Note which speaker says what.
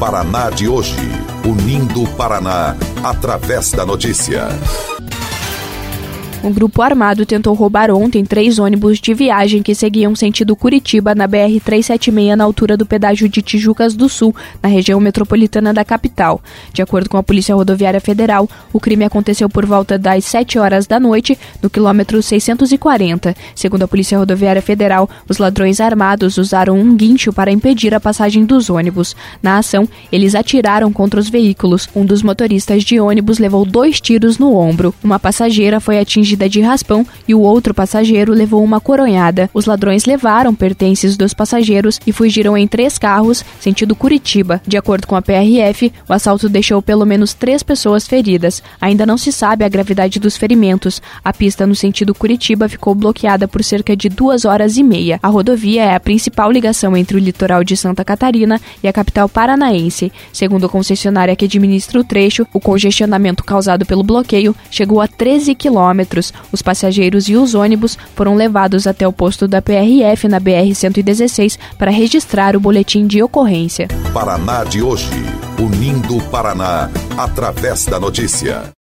Speaker 1: Paraná de hoje, unindo o Paraná através da notícia.
Speaker 2: Um grupo armado tentou roubar ontem 3 ônibus de viagem que seguiam sentido Curitiba na BR-376 na altura do pedágio de Tijucas do Sul, na região metropolitana da capital. De acordo com a Polícia Rodoviária Federal, o crime aconteceu por volta das 7 horas da noite, no quilômetro 640. Segundo a Polícia Rodoviária Federal, os ladrões armados usaram um guincho para impedir a passagem dos ônibus. Na ação, eles atiraram contra os veículos. Um dos motoristas de ônibus levou 2 tiros no ombro. Uma passageira foi atingida de raspão e o outro passageiro levou uma coronhada. Os ladrões levaram pertences dos passageiros e fugiram em 3 carros, sentido Curitiba. De acordo com a PRF, o assalto deixou pelo menos 3 pessoas feridas. Ainda não se sabe a gravidade dos ferimentos. A pista no sentido Curitiba ficou bloqueada por cerca de 2 horas e meia. A rodovia é a principal ligação entre o litoral de Santa Catarina e a capital paranaense. Segundo a concessionária que administra o trecho, o congestionamento causado pelo bloqueio chegou a 13 quilômetros. Os passageiros e os ônibus foram levados até o posto da PRF na BR-116 para registrar o boletim de ocorrência.
Speaker 1: Paraná de hoje, unindo o Paraná através da notícia.